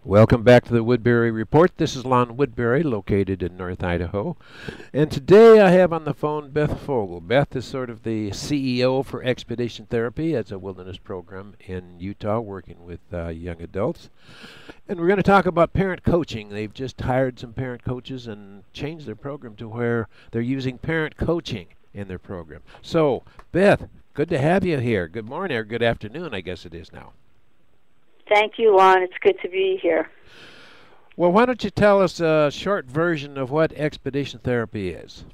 Welcome back to the Woodbury Report. This is Lon Woodbury, located in North Idaho. And today I have on the phone Beth Fogel. Beth is sort of the CEO for Expedition Therapy. It's a wilderness program in Utah working with young adults. And we're going to talk about parent coaching. They've just hired some parent coaches and changed their program to where they're using parent coaching in their program. So, Beth, good to have you here. Good morning or good afternoon, I guess it is now. Thank you, Lon. It's good to be here. Well, why don't you tell us a short version of what Expedition Therapy is?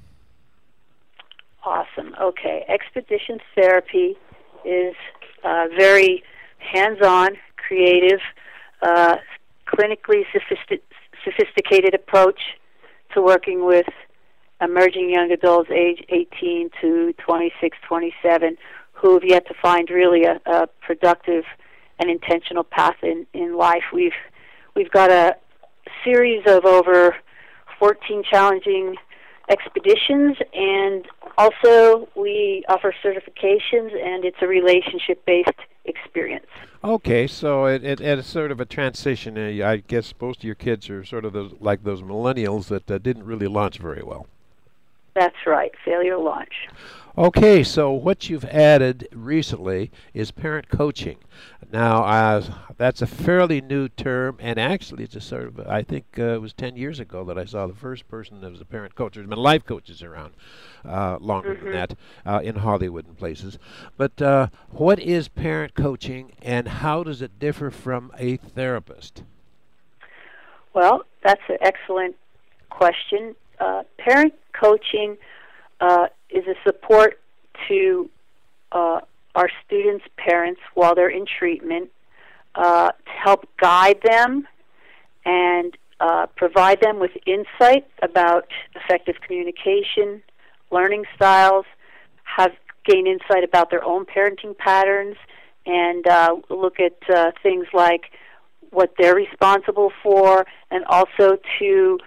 Awesome. Okay. Expedition Therapy is a very hands-on, creative, clinically sophisticated approach to working with emerging young adults age 18 to 26, 27 who have yet to find really a productive and intentional path in life. We've got a series of over 14 challenging expeditions, and also we offer certifications, and it's a relationship-based experience. Okay, so it's sort of a transition. I guess most of your kids are sort of like those millennials that didn't really launch very well. That's right, failure launch. Okay, so what you've added recently is parent coaching. Now, that's a fairly new term, and actually it's a sort of, I think it was 10 years ago that I saw the first person that was a parent coach. There's been life coaches around longer than that in Hollywood and places. But what is parent coaching, and how does it differ from a therapist? Well, that's an excellent question. Parent coaching is a support to our students' parents while they're in treatment to help guide them and provide them with insight about effective communication, learning styles, gain insight about their own parenting patterns, and look at things like what they're responsible for, and also to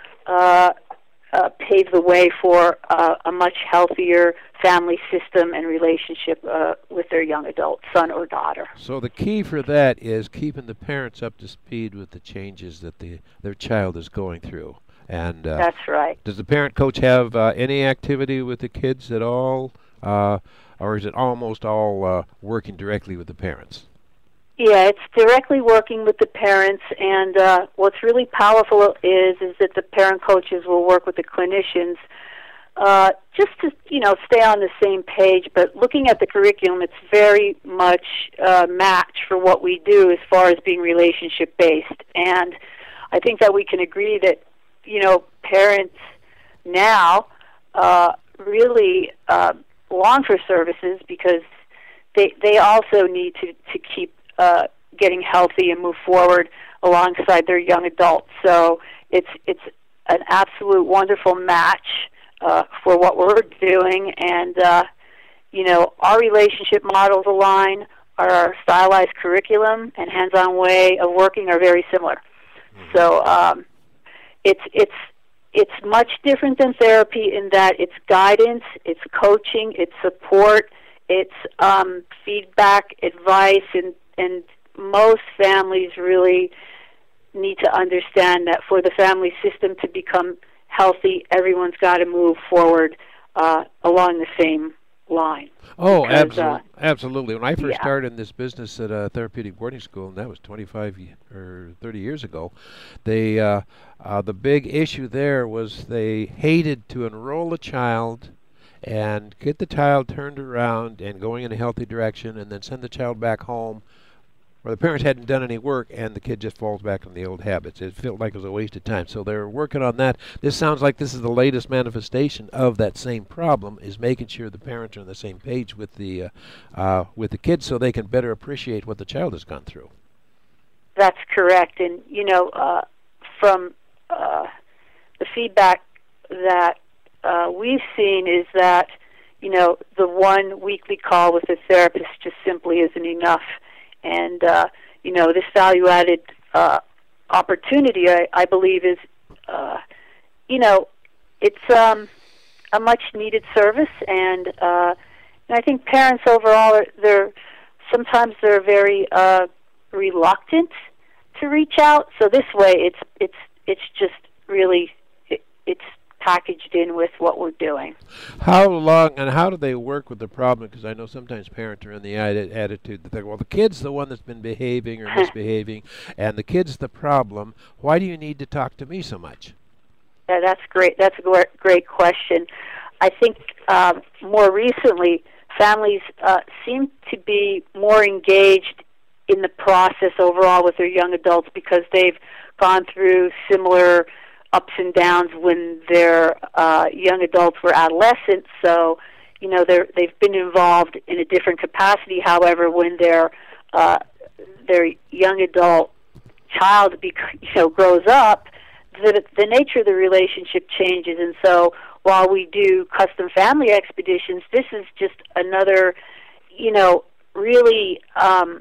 pave the way for a much healthier family system and relationship with their young adult son or daughter. So the key for that is keeping the parents up to speed with the changes that their child is going through. And that's right. Does the parent coach have any activity with the kids at all, or is it almost all working directly with the parents? Yeah, it's directly working with the parents, and what's really powerful is that the parent coaches will work with the clinicians just to, stay on the same page. But looking at the curriculum, it's very much match for what we do as far as being relationship-based. And I think that we can agree that, parents now really long for services because they also need to keep getting healthy and move forward alongside their young adults. So it's an absolute wonderful match for what we're doing, and our relationship models align. Our stylized curriculum and hands-on way of working are very similar. So it's much different than therapy in that it's guidance, it's coaching, it's support, it's feedback, advice, and most families really need to understand that for the family system to become healthy, everyone's got to move forward along the same line. Oh, absolutely. When I first started in this business at a therapeutic boarding school, and that was 25 or 30 years ago, the big issue there was they hated to enroll a child and get the child turned around and going in a healthy direction and then send the child back home where the parents hadn't done any work and the kid just falls back in the old habits. It felt like it was a waste of time. So they're working on that. This sounds like this is the latest manifestation of that same problem, is making sure the parents are on the same page with the kids so they can better appreciate what the child has gone through. That's correct. And, from the feedback that we've seen is that, the one weekly call with a therapist just simply isn't enough. And, this value-added opportunity, I believe, is, it's a much-needed service. And I think parents overall, sometimes they're very reluctant to reach out. So this way, it's just really it's packaged in with what we're doing. How long and how do they work with the problem? Because I know sometimes parents are in the attitude that, well, the kid's the one that's been behaving or misbehaving, and the kid's the problem. Why do you need to talk to me so much? Yeah, that's great. That's a great question. I think more recently, families seem to be more engaged in the process overall with their young adults because they've gone through similar ups and downs when their young adults were adolescents. So, they've been involved in a different capacity. However, when their young adult child grows up, the nature of the relationship changes. And so while we do custom family expeditions, this is just another, really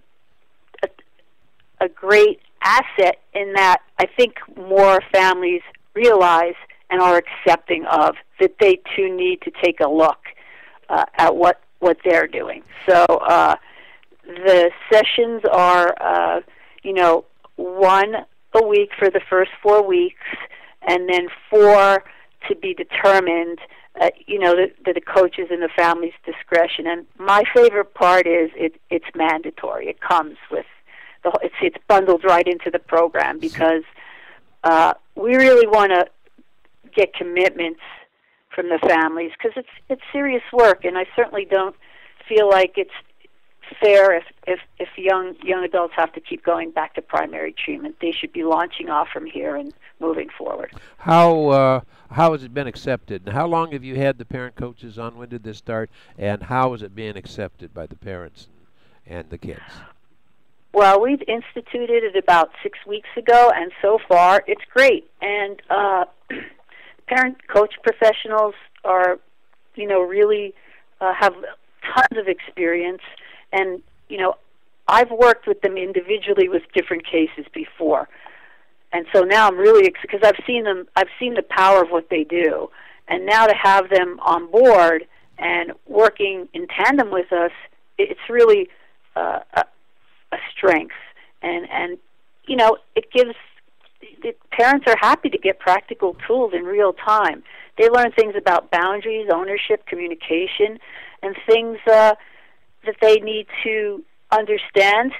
a great asset in that I think more families realize and are accepting of that they too need to take a look at what they're doing. So the sessions are, one a week for the first 4 weeks, and then 4 to be determined, the coaches and the family's discretion. And my favorite part is it's mandatory. It comes with it's bundled right into the program because we really want to get commitments from the families because it's serious work, and I certainly don't feel like it's fair if young adults have to keep going back to primary treatment. They should be launching off from here and moving forward. How has it been accepted? And how long have you had the parent coaches on? When did this start? And how is it being accepted by the parents and the kids? Well, we've instituted it about 6 weeks ago, and so far it's great. And parent coach professionals are, really have tons of experience. And, I've worked with them individually with different cases before. And so now I'm really, because I've seen the power of what they do. And now to have them on board and working in tandem with us, it's really a strength. And it gives, the parents are happy to get practical tools in real time. They learn things about boundaries, ownership, communication, and things that they need to understand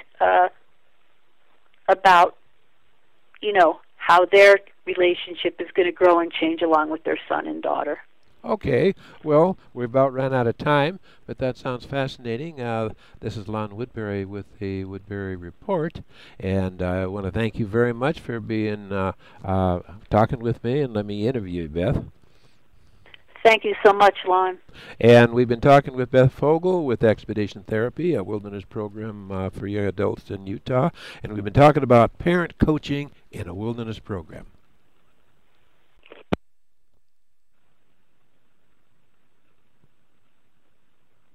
about, how their relationship is going to grow and change along with their son and daughter. Okay, well, we've about run out of time, but that sounds fascinating. This is Lon Woodbury with the Woodbury Report, and I want to thank you very much for being talking with me and let me interview you, Beth. Thank you so much, Lon. And we've been talking with Beth Fogel with Expedition Therapy, a wilderness program for young adults in Utah, and we've been talking about parent coaching in a wilderness program.